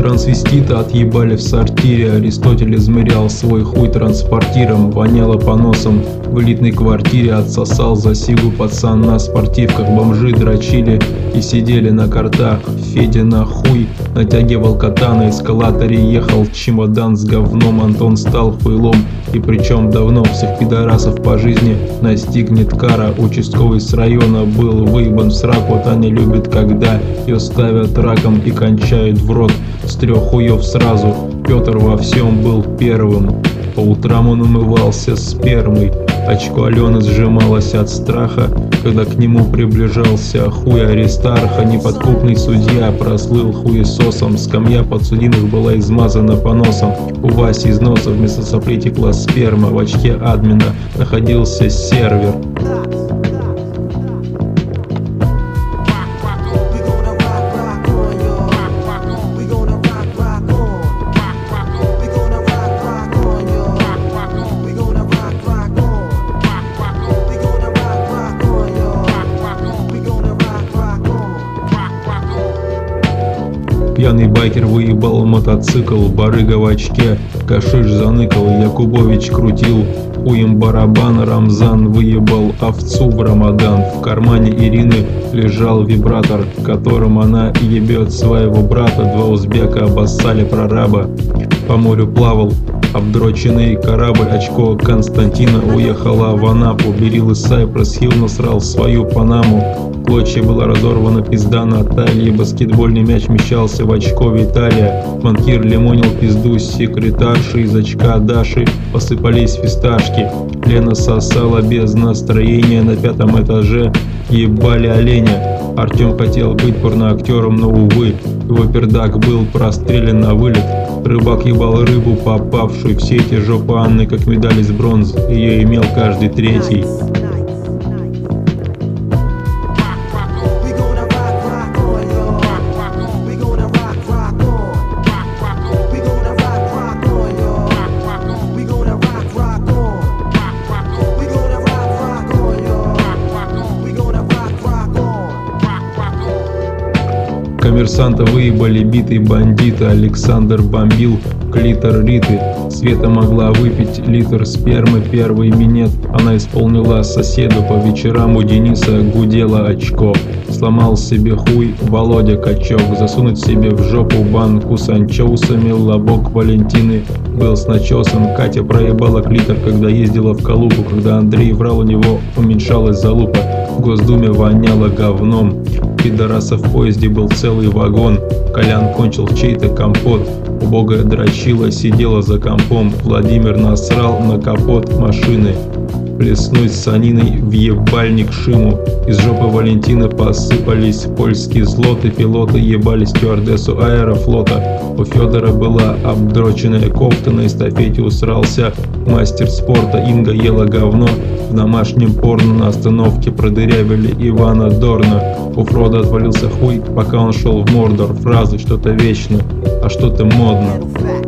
Трансвестита отъебали в сортире. Аристотель измерял свой хуй транспортиром. Воняло по носам в элитной квартире. Отсосал за сигу пацан на спортивках. Бомжи дрочили и сидели на картах. Федя на хуй натягивал кота. На эскалаторе ехал чемодан с говном. Антон стал хуйлом, и причем давно. Всех пидорасов по жизни настигнет кара. Участковый с района был выебан в сраку. Таня любит, когда ее ставят раком и кончают в рот с 3 хуев сразу. Петр во всем был первым. По утрам он умывался спермой. Очко Алены сжималось от страха, когда к нему приближался хуй Аристарха. Неподкупный судья прослыл хуесосом. Скамья подсудимых была измазана поносом. У Васи из носа вместо соплей текла сперма. В очке админа находился сервер. Пьяный байкер выебал мотоцикл, барыга в очке, кашиш заныкал, Якубович крутил хуем барабан, Рамзан выебал овцу в Рамадан. В кармане Ирины лежал вибратор, которым она ебет своего брата. 2 узбека обоссали прораба. По морю плавал обдроченный корабль. Очко Константина уехала в Анапу. Берил из Сайпресс Хилл насрал свою Панаму. Клочья была разорвана пизда на талии. Баскетбольный мяч мещался в очко Виталия. Банкир лимонил пизду секретарши. Из очка Даши посыпались фисташки. Лена сосала без настроения. На 5-м этаже ебали оленя. Артем хотел быть порноактером, но увы, его пердак был прострелен на вылет. Рыбак ебал рыбу, попавшую в сети. Жопа Анны как медаль из бронзы, ее имел каждый третий. Коммерсанта выебали битый бандита. Александр бомбил клитор Риты. Света могла выпить литр спермы. Первый минет она исполнила соседу. По вечерам у Дениса гудело очко. Сломал себе хуй Володя Качок. Засунуть себе в жопу банку с анчоусами. Лобок Валентины был с начесом. Катя проебала клитор, когда ездила в Калугу. Когда Андрей врал, у него уменьшалась залупа. В Госдуме воняло говном. Пидораса в поезде был целый вагон. Колян кончил чей-то компот. Убогая дрочила сидела за компом. Владимир насрал на капот машины. Плеснуть саниной в ебальник Шиму. Из жопы Валентины посыпались польские злоты. Пилоты ебали стюардессу аэрофлота. У Федора была обдроченная кофта. На эстафете усрался мастер спорта. Инга ела говно в домашнем порно. На остановке продырявили Ивана Дорна. У Фрода отвалился хуй, пока он шел в Мордор. Фразы что-то вечно, а что-то модно.